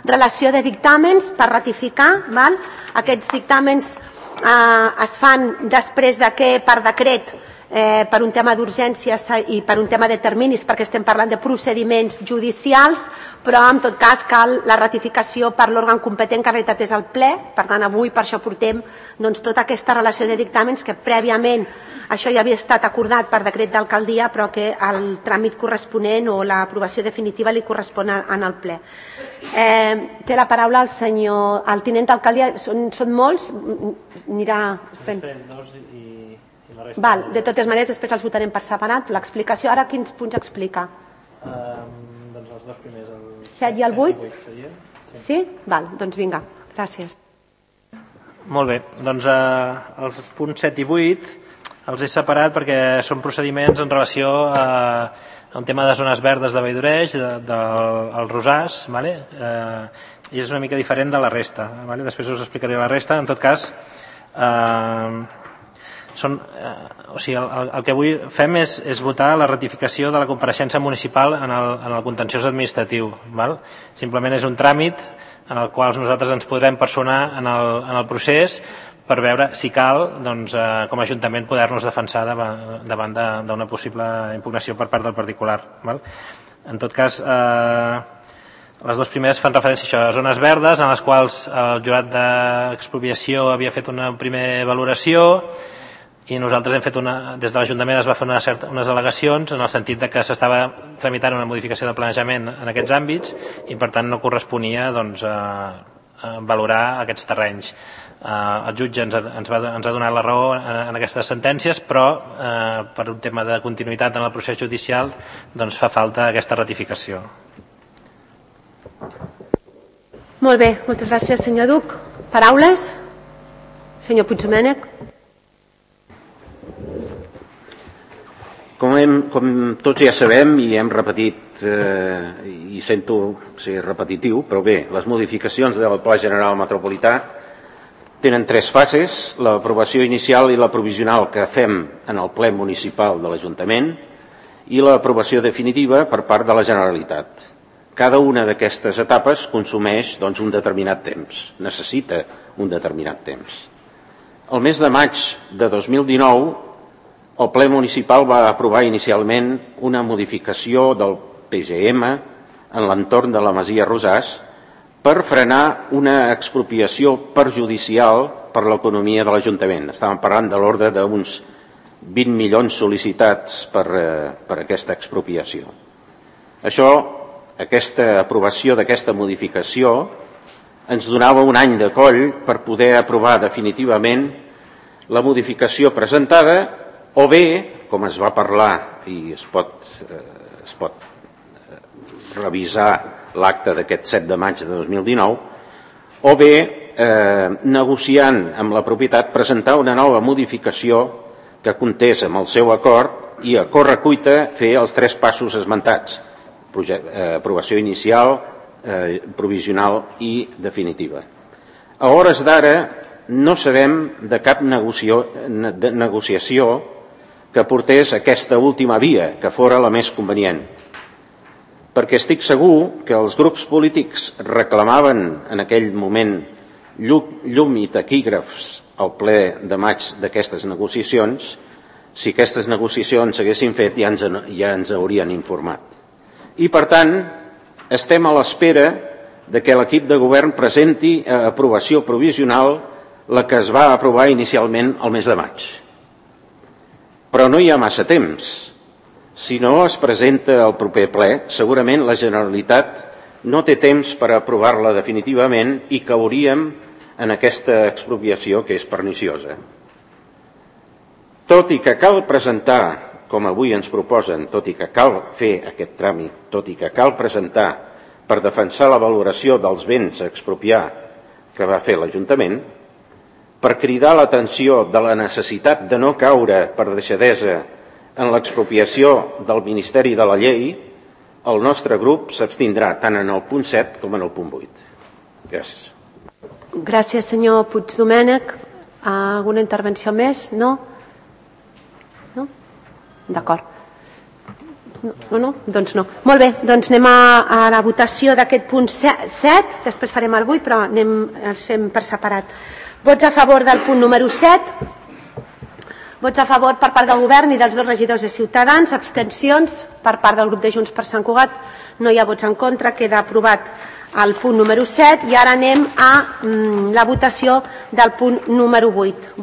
relació de dictàmens per ratificar. Aquests dictàmens es fan després de que per decret, per un tema d'urgència i per un tema de terminis, perquè estem parlant de procediments judicials, però en tot cas cal la ratificació per l'òrgan competent, que en realitat és el ple. Per tant, avui per això portem tota aquesta relació de dictàmens, que prèviament això ja havia estat acordat per decret d'alcaldia, però que el tràmit corresponent o l'aprovació definitiva li correspon al ple. Té la paraula el tinent d'alcaldia. Són molts? Anirà fent. De totes maneres, després els votarem per separat. L'explicació, ara quins punts explica? Doncs els dos primers, el 7 i el 8? Sí? Doncs vinga, gràcies. Molt bé, doncs els punts 7 i 8 els he separat perquè són procediments en relació a un tema de zones verdes de Vall-d'Oreix, del Rosàs, i és una mica diferent de la resta. Després us explicaré la resta. En tot cas, el que avui fem és votar la ratificació de la compareixença municipal en el contenciós administratiu. Simplement és un tràmit en el qual nosaltres ens podrem personar en el procés per veure si cal, com a Ajuntament, poder-nos defensar davant d'una possible impugnació per part del particular. En tot cas, les dues primeres fan referència a zones verdes en les quals el jurat d'expropiació havia fet una primera valoració i nosaltres hem fet des de l'Ajuntament es va fer unes al·legacions en el sentit que s'estava tramitant una modificació de planejament en aquests àmbits i per tant no corresponia valorar aquests terrenys. El jutge ens ha donat la raó en aquestes sentències, però per un tema de continuïtat en el procés judicial fa falta aquesta ratificació. Molt bé, moltes gràcies, senyor Duc. Paraules? Senyor Puigdomènech. Com tots ja sabem i hem repetit, i sento ser repetitiu, però bé, les modificacions del Pla General Metropolità tenen tres fases: l'aprovació inicial i la provisional que fem en el ple municipal de l'Ajuntament i l'aprovació definitiva per part de la Generalitat. Cada una d'aquestes etapes consumeix un determinat temps, necessita un determinat temps. El mes de maig de 2019 el ple municipal va aprovar inicialment una modificació del PGM en l'entorn de la Masia Rosàs per frenar una expropiació perjudicial per l'economia de l'Ajuntament. Estàvem parlant de l'ordre d'uns 20 milions sol·licitats per aquesta expropiació. Aquesta aprovació d'aquesta modificació ens donava un any de coll per poder aprovar definitivament la modificació presentada, o bé, com es va parlar i es pot revisar l'acte d'aquest 7 de maig de 2019, o bé, negociant amb la propietat, presentar una nova modificació que comptés amb el seu acord i a correcuita fer els tres passos esmentats: aprovació inicial, provisional i definitiva. A hores d'ara no sabem de cap negociació que portés aquesta última via, que fora la més convenient, perquè estic segur que els grups polítics reclamaven en aquell moment llum i taquígrafs al ple de maig d'aquestes negociacions. Si aquestes negociacions s'haguessin fet ja ens haurien informat. I per tant estem a l'espera de que l'equip de govern presenti a aprovació provisional la que es va aprovar inicialment el mes de maig. Però no hi ha massa temps. Si no es presenta al proper ple, segurament la Generalitat no té temps per aprovar-la definitivament i cauríem en aquesta expropiació que és perniciosa. Tot i que cal presentar, com avui ens proposen, tot i que cal fer aquest tràmit, tot i que cal presentar per defensar la valoració dels béns a expropiar que va fer l'Ajuntament, per cridar l'atenció de la necessitat de no caure per deixadesa en l'expropiació del Ministeri de la Llei, el nostre grup s'abstindrà tant en el punt 7 com en el punt 8. Gràcies. Gràcies, senyor Puigdomènech. Alguna intervenció més? No? D'acord. No? Doncs no. Molt bé, doncs anem a la votació d'aquest punt 7, després farem el 8, però els fem per separat. Vots a favor del punt número 7, vots a favor per part del govern i dels 2 regidors de Ciutadans, abstencions per part del grup de Junts per Sant Cugat, no hi ha vots en contra, queda aprovat el punt número 7 i ara anem a la votació del punt número 8.